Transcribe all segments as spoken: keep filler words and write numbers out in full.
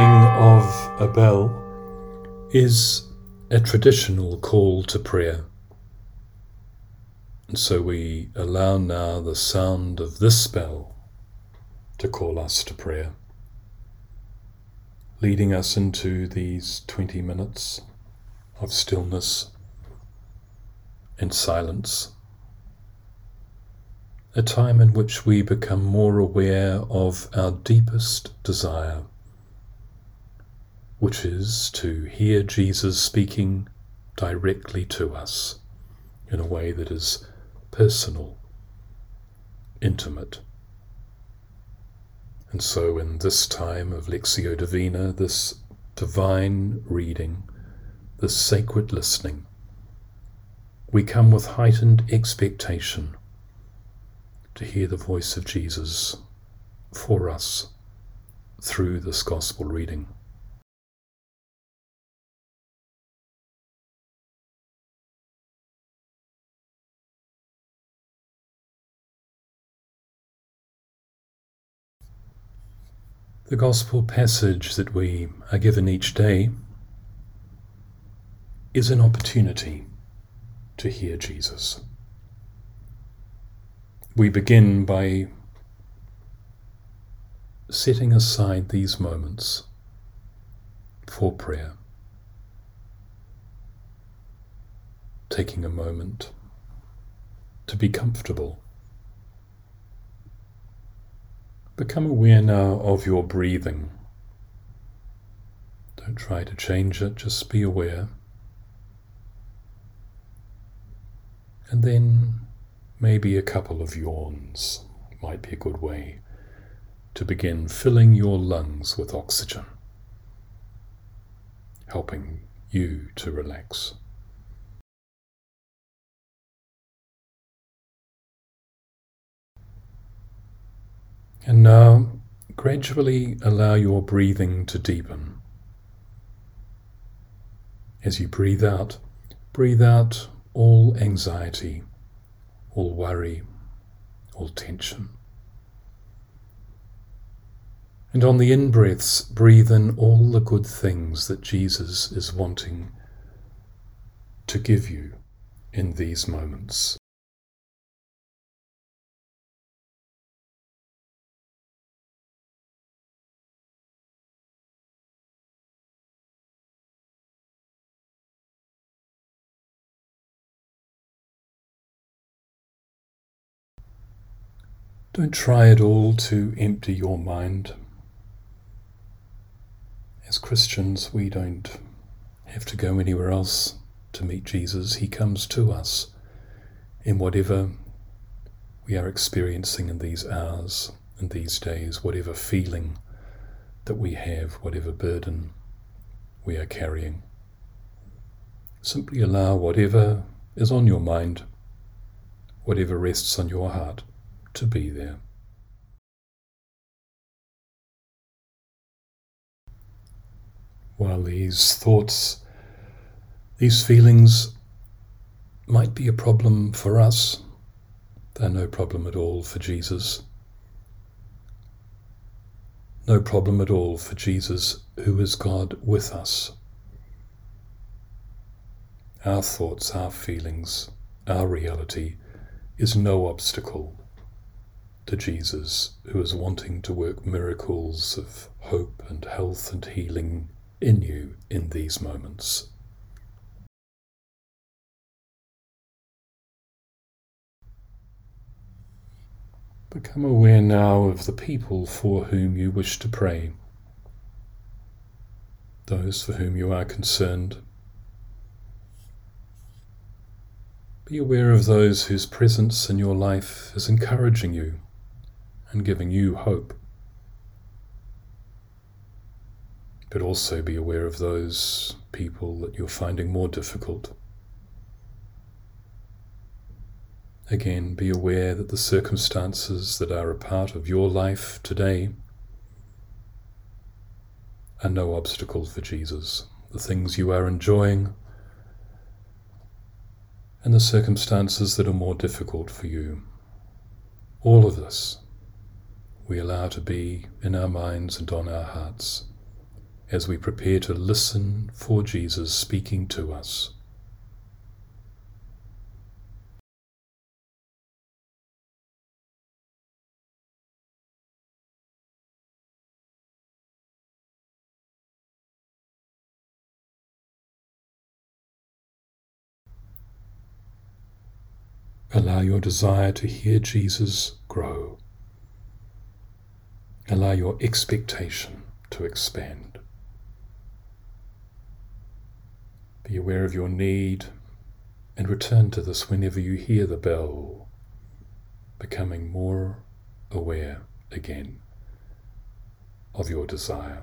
ringing of a bell is a traditional call to prayer. And so we allow now the sound of this bell to call us to prayer, leading us into these twenty minutes of stillness and silence, a time in which we become more aware of our deepest desire, which is to hear Jesus speaking directly to us in a way that is personal, intimate. And so in this time of Lectio Divina, this divine reading, this sacred listening, we come with heightened expectation to hear the voice of Jesus for us through this gospel reading. The gospel passage that we are given each day is an opportunity to hear Jesus. We begin by setting aside these moments for prayer, taking a moment to be comfortable. Become aware now of your breathing. Don't try to change it, just be aware. And then maybe a couple of yawns might be a good way to begin filling your lungs with oxygen, helping you to relax. And now, gradually allow your breathing to deepen. As you breathe out, breathe out all anxiety, all worry, all tension. And on the in-breaths, breathe in all the good things that Jesus is wanting to give you in these moments. Don't try at all to empty your mind. As Christians, we don't have to go anywhere else to meet Jesus. He comes to us in whatever we are experiencing in these hours, in these days, whatever feeling that we have, whatever burden we are carrying. Simply allow whatever is on your mind, whatever rests on your heart, to be there. While these thoughts, these feelings might be a problem for us, they're no problem at all for Jesus. No problem at all for Jesus, who is God with us. Our thoughts, our feelings, our reality is no obstacle to Jesus, who is wanting to work miracles of hope and health and healing in you in these moments. Become aware now of the people for whom you wish to pray, those for whom you are concerned. Be aware of those whose presence in your life is encouraging you and giving you hope. But also be aware of those people that you're finding more difficult. Again, be aware that the circumstances that are a part of your life today are no obstacle for Jesus. The things you are enjoying and the circumstances that are more difficult for you. All of this we allow to be in our minds and on our hearts as we prepare to listen for Jesus speaking to us. Allow your desire to hear Jesus grow. Allow your expectation to expand. Be aware of your need and return to this whenever you hear the bell, becoming more aware again of your desire.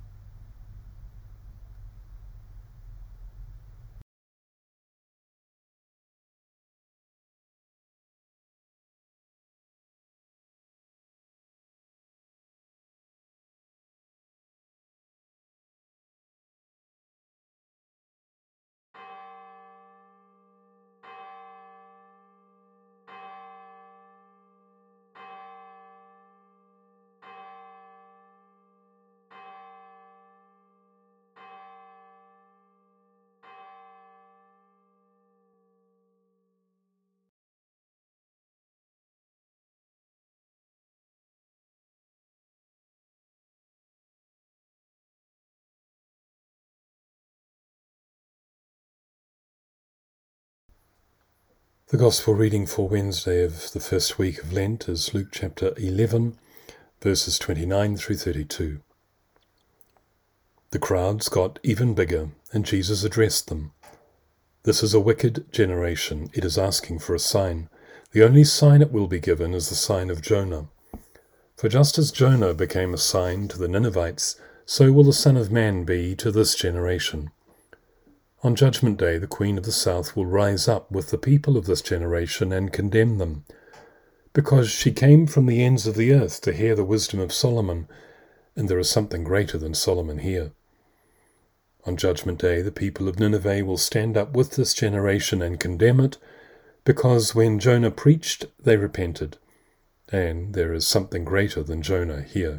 The Gospel reading for Wednesday of the first week of Lent is Luke chapter eleven, verses twenty-nine through thirty-two. The crowds got even bigger, and Jesus addressed them. "This is a wicked generation. It is asking for a sign. The only sign it will be given is the sign of Jonah. For just as Jonah became a sign to the Ninevites, so will the Son of Man be to this generation. On Judgment Day, the Queen of the South will rise up with the people of this generation and condemn them, because she came from the ends of the earth to hear the wisdom of Solomon, and there is something greater than Solomon here. On Judgment Day, the people of Nineveh will stand up with this generation and condemn it, because when Jonah preached, they repented, and there is something greater than Jonah here."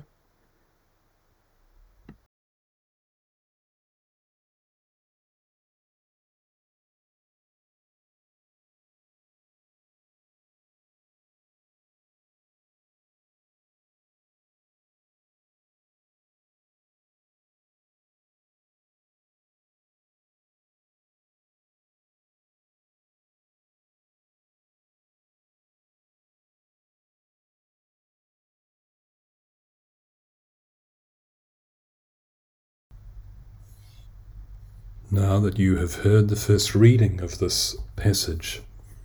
Now that you have heard the first reading of this passage,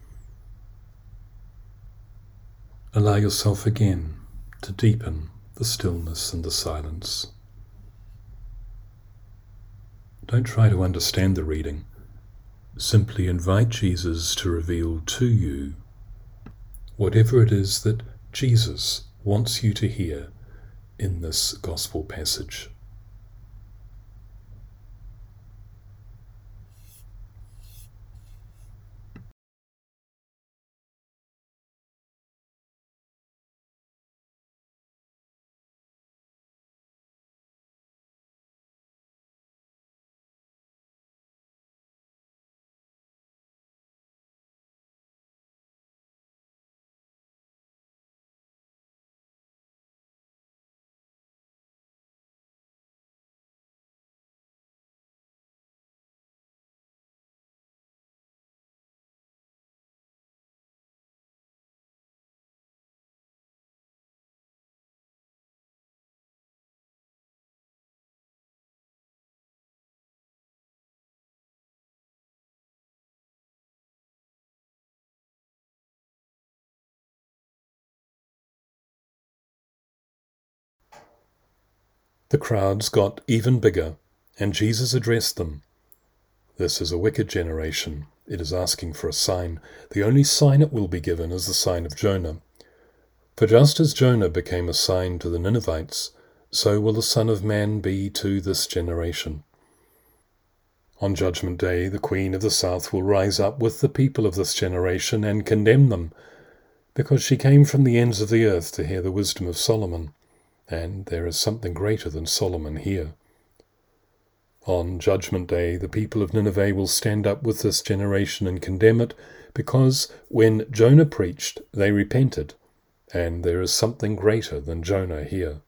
allow yourself again to deepen the stillness and the silence. Don't try to understand the reading. Simply invite Jesus to reveal to you whatever it is that Jesus wants you to hear in this gospel passage. The crowds got even bigger, and Jesus addressed them. "This is a wicked generation. It is asking for a sign. The only sign it will be given is the sign of Jonah. For just as Jonah became a sign to the Ninevites, so will the Son of Man be to this generation. On Judgment Day, the Queen of the South will rise up with the people of this generation and condemn them, because she came from the ends of the earth to hear the wisdom of Solomon, and there is something greater than Solomon here. On Judgment Day, the people of Nineveh will stand up with this generation and condemn it, because when Jonah preached, they repented, and there is something greater than Jonah here.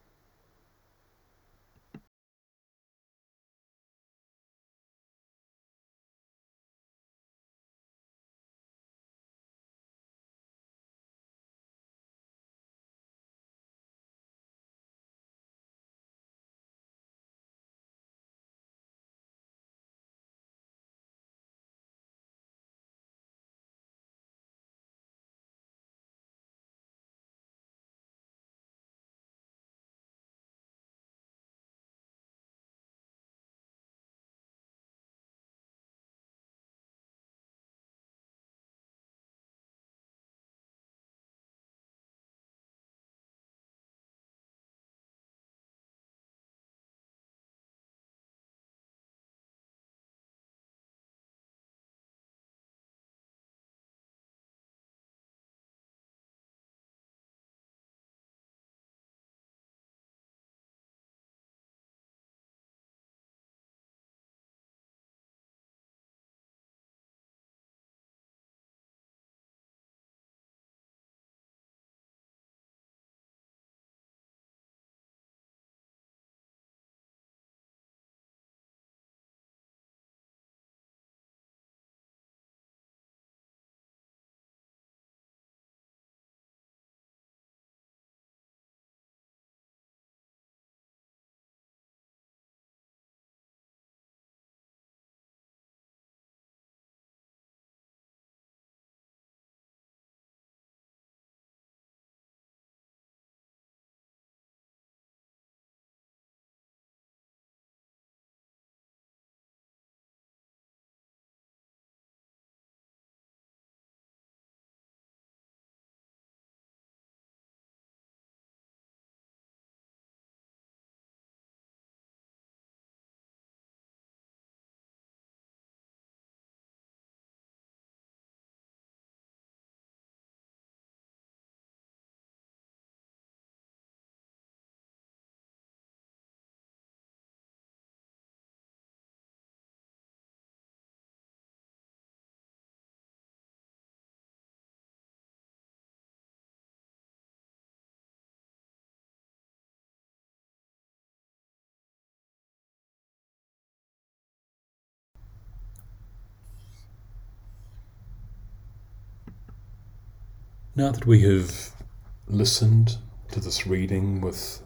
Now that we have listened to this reading with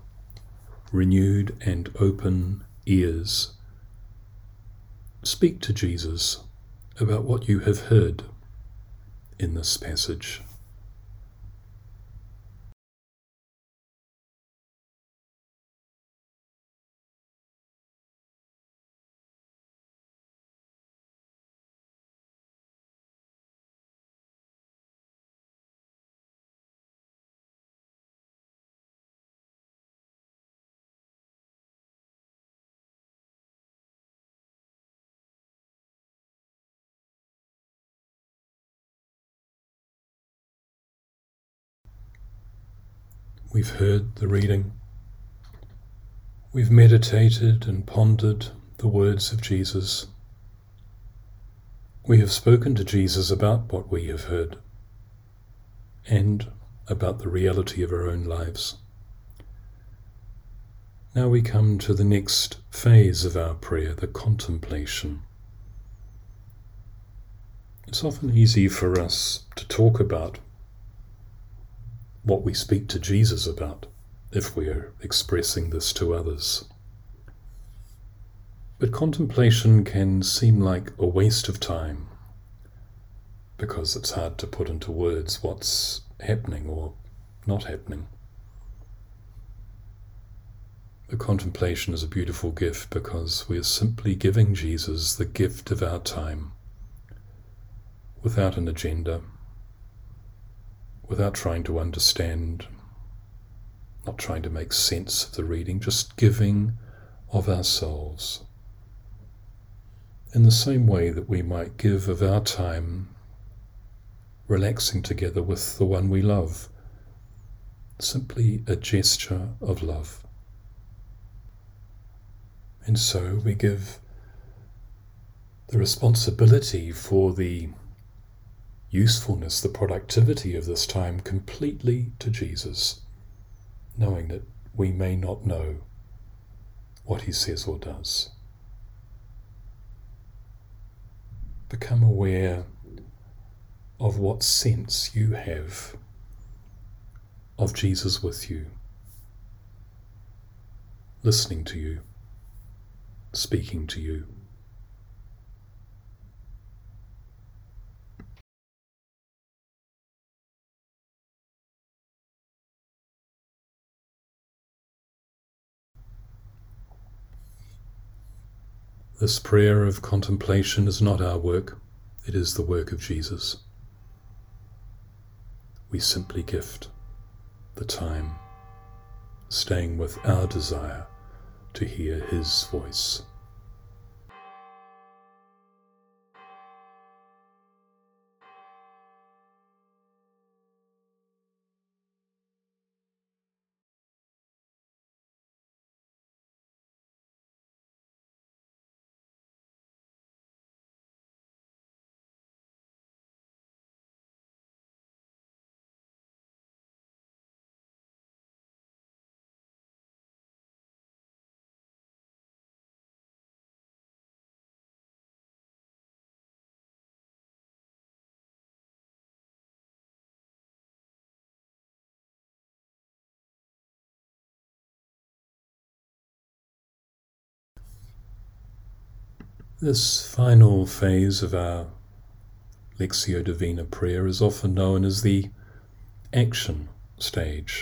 renewed and open ears, speak to Jesus about what you have heard in this passage. We've heard the reading. We've meditated and pondered the words of Jesus. We have spoken to Jesus about what we have heard and about the reality of our own lives. Now we come to the next phase of our prayer, the contemplation. It's often easy for us to talk about what we speak to Jesus about if we are expressing this to others. But contemplation can seem like a waste of time because it's hard to put into words what's happening or not happening. The contemplation is a beautiful gift because we are simply giving Jesus the gift of our time without an agenda, without trying to understand, not trying to make sense of the reading, just giving of ourselves. In the same way that we might give of our time relaxing together with the one we love, simply a gesture of love. And so we give the responsibility for the usefulness, the productivity of this time completely to Jesus, knowing that we may not know what he says or does. Become aware of what sense you have of Jesus with you, listening to you, speaking to you. This prayer of contemplation is not our work, it is the work of Jesus. We simply gift the time, staying with our desire to hear his voice. This final phase of our Lectio Divina prayer is often known as the action stage.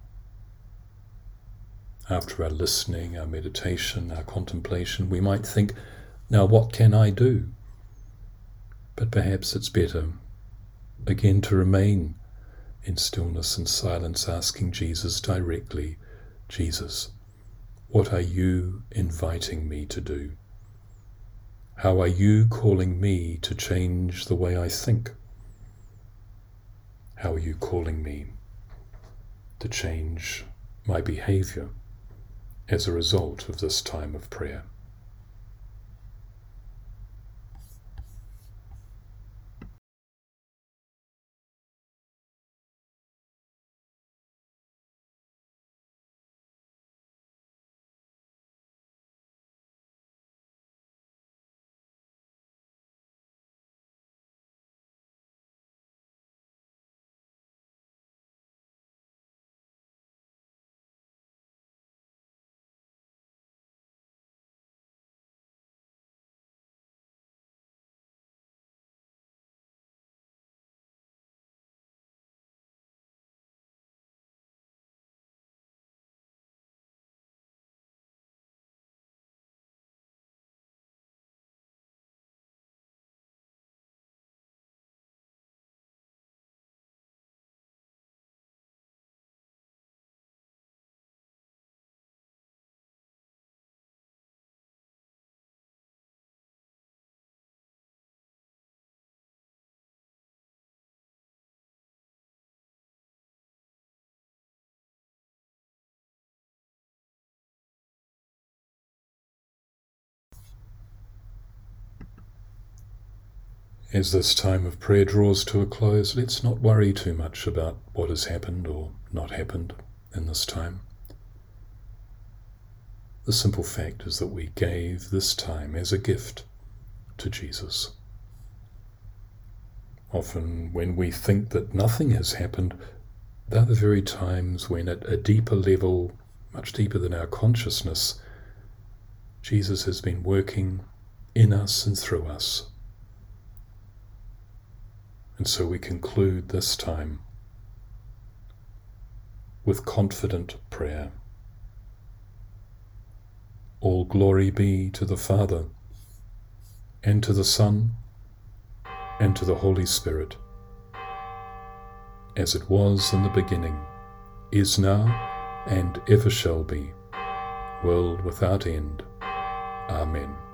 After our listening, our meditation, our contemplation, we might think, now what can I do? But perhaps it's better, again, to remain in stillness and silence, asking Jesus directly, Jesus, what are you inviting me to do? How are you calling me to change the way I think? How are you calling me to change my behavior as a result of this time of prayer? As this time of prayer draws to a close, let's not worry too much about what has happened or not happened in this time. The simple fact is that we gave this time as a gift to Jesus. Often when we think that nothing has happened, they're the very times when at a deeper level, much deeper than our consciousness, Jesus has been working in us and through us. And so we conclude this time with confident prayer. All glory be to the Father, and to the Son, and to the Holy Spirit, as it was in the beginning, is now, and ever shall be, world without end. Amen.